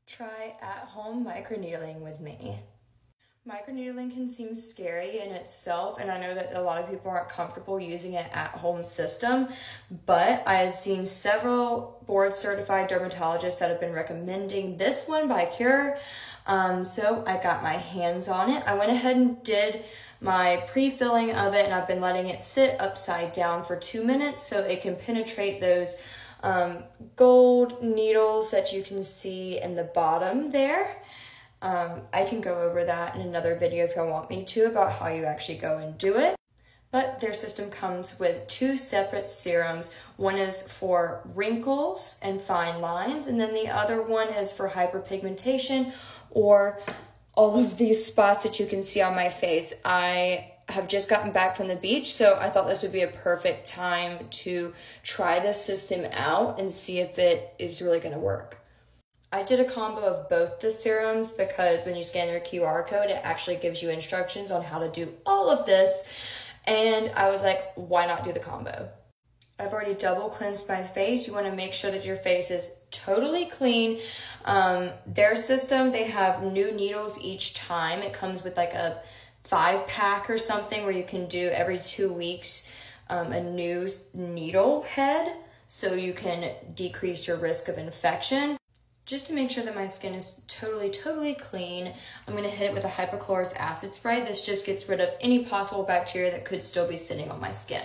Try at-home microneedling with me. Microneedling can seem scary in itself, and I know that a lot of people aren't comfortable using an at-home system, but I have seen several board-certified dermatologists that have been recommending this one by Cure, so I got my hands on it. I went ahead and did my pre-filling of it, and I've been letting it sit upside down for 2 minutes so it can penetrate those gold needles that you can see in the bottom there. I can go over that in another video if you want me to about how you actually go and do it. But their system comes with 2 separate serums. One is for wrinkles and fine lines, and then the other one is for hyperpigmentation or all of these spots that you can see on my face. I have just gotten back from the beach, so I thought this would be a perfect time to try this system out and see if it is really going to work. I did a combo of both the serums because when you scan their QR code, it actually gives you instructions on how to do all of this. And I was like, why not do the combo? I've already double cleansed my face. You want to make sure that your face is totally clean. Their system, they have new needles each time. It comes with like a 5-pack or something where you can do every 2 weeks a new needle head so you can decrease your risk of infection. Just to make sure that my skin is totally clean, I'm going to hit it with a hypochlorous acid spray. This just gets rid of any possible bacteria that could still be sitting on my skin.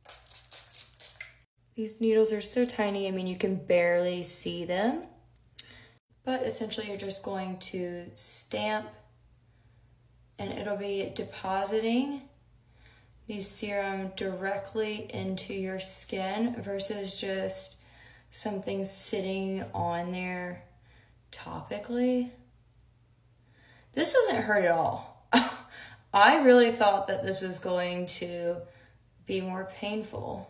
These needles are so tiny, I mean, you can barely see them. But essentially, you're just going to stamp, and it'll be depositing the serum directly into your skin versus just something sitting on there topically. This doesn't hurt at all. I really thought that this was going to be more painful.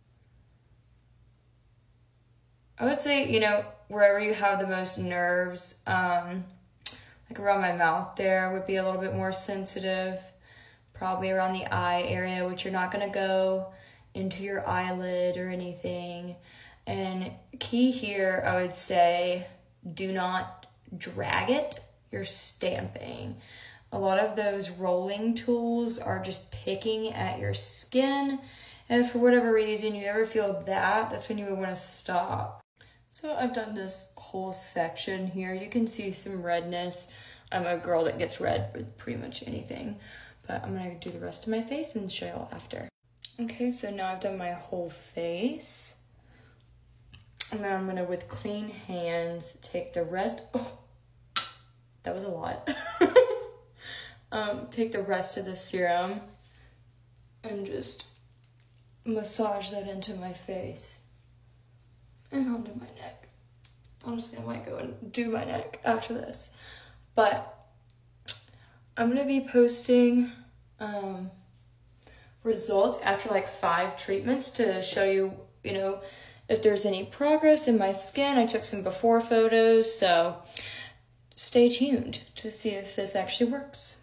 I would say, wherever you have the most nerves, like around my mouth there would be a little bit more sensitive. Probably around the eye area, which you're not going to go into your eyelid or anything. And key here, I would say, do not drag it. You're stamping. A lot of those rolling tools are just picking at your skin. And for whatever reason you ever feel that, that's when you would want to stop. So I've done this whole section here. You can see some redness. I'm a girl that gets red with pretty much anything. But I'm going to do the rest of my face and show you all after. Okay, so now I've done my whole face. And then I'm going to, with clean hands, take the rest. Oh, that was a lot. Take the rest of the serum and just massage that into my face and onto my neck. Honestly, I might go and do my neck after this. But I'm going to be posting results after like 5 treatments to show you, if there's any progress in my skin. I took some before photos, so stay tuned to see if this actually works.